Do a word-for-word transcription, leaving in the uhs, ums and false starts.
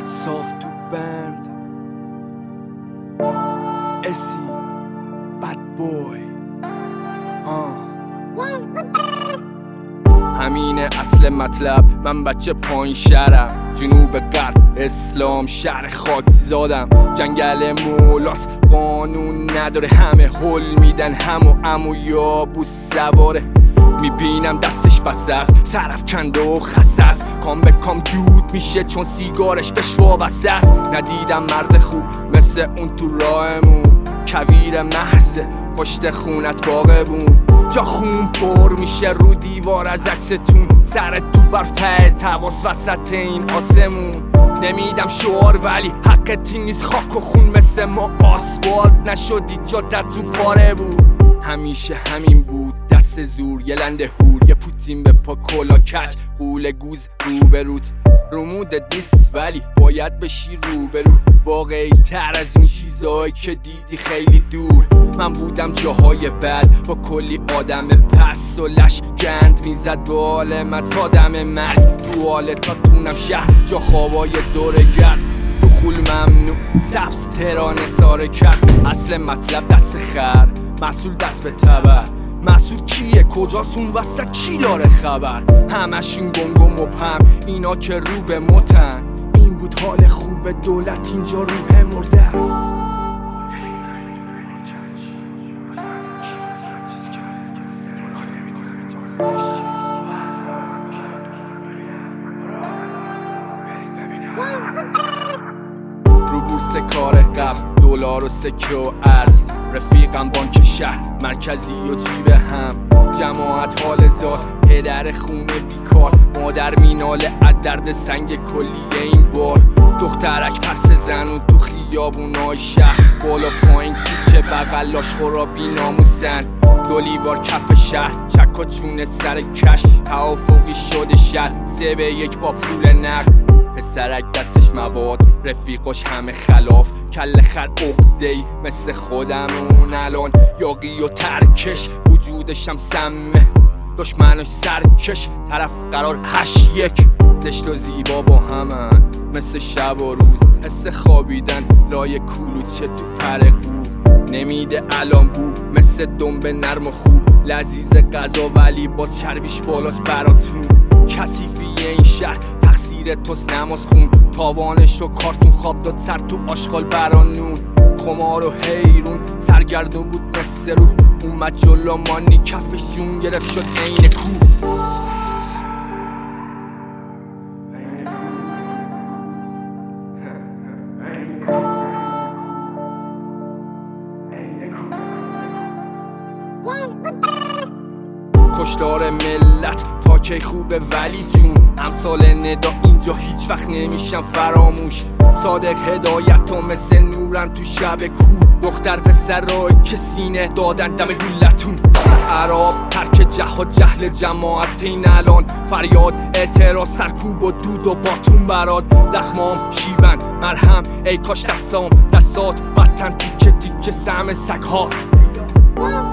صاف تو بند اسی بد بوی همینه اصل مطلب. من بچه پایین شهرم، جنوب غرب اسلام، شهر خاک زادم. جنگل مولاس قانون نداره، همه حل میدن همو امو یابوس سواره. میبینم دستش بسته است، سرف کنده و خسته است. کام به کام دود میشه چون سیگارش بهش وابسته است. ندیدم مرد خوب مثل اون تو راهمون، کویر محض پشت خونت باغبون. جا خون پر میشه رو دیوار از عکستون، سرت تو برف ته تواس وسط این آسمون. نمیدم شعار ولی حقت نیست، خاک و خون مثل ما آسفالت نشدی جادت تو پاره بود. همیشه همین بود، دست زور یه لنده هور، یه پوتین به پا کلا کج، قول گوز روبروت. رمودت نیست ولی باید بشی روبرو، واقعی تر از اون چیزایی که دیدی خیلی دور. من بودم جاهای بد با کلی آدم پس و لش گند میزد به حال من تا دم مرگ. تو حال تا تونم شهر جا خوابای دوره گرد، دخول ممنوع سبز ترانه ساره کرد. اصل مطلب دست خر، محصول دست به تبر. محصول کیه کجاست اون وسط کی داره خبر؟ همشون گنگ و مبهم، اینا که رو به متن. این بود حال خوب دولت، اینجا روح مرده است. رو بورس کار قبل، دلار و سکه و ارز. رفیقم بانک شهر، مرکزی و جیب هم. جماعت حال زار، پدر خونه بیکار. مادر میناله از درد سنگ کلیه این بار. دخترک پرس زنون تو خیابونای شهر، بالا پایین کوچه بغلاش خورا بی ناموسن. دولیوار کف شهر، چکا چونه سر کش. توافقی شده شهر، سه به یک با پول نقد. پسرک دستش مواد، رفیقاش همه خلاف. کل خر عقده‌ای مثل خودمون الان. یاقی و ترکش وجودشم سمه، دشمنش سرکش. طرف قرار هشت یک، زشت و زیبا با همن مثل شب و روز. حس خوابیدن لای کلوچه تو پر قو، نمیده الان بو مثل دنب نرم و خوب. لذیذ غذا ولی باز چربیش بالاست براتون. کثیفی این شهر تقصیر توست نماز خون. تاوانش و کارتون خواب داد سر تو آشغال برانون. خمار و حیرون سرگردون بود مثل روح، اومد جلو مانی کفش جون گرفت شد عین کوه. کشتار ملت تا کی خوبه ولی جون. امثال ندا اینجا هیچ وقت نمیشم فراموش. صادق هدایت و مثل نورن تو شب کوه. دختر پسرای که سینه دادن دم گلتون. عرب ترک جهاد جهل جماعت این الان. فریاد اعتراض سرکوب و دود و باتون براد. زخمام شیون مرهم ای کاش دستام دستات وطن تیکه تیکه سهم سگ هاست.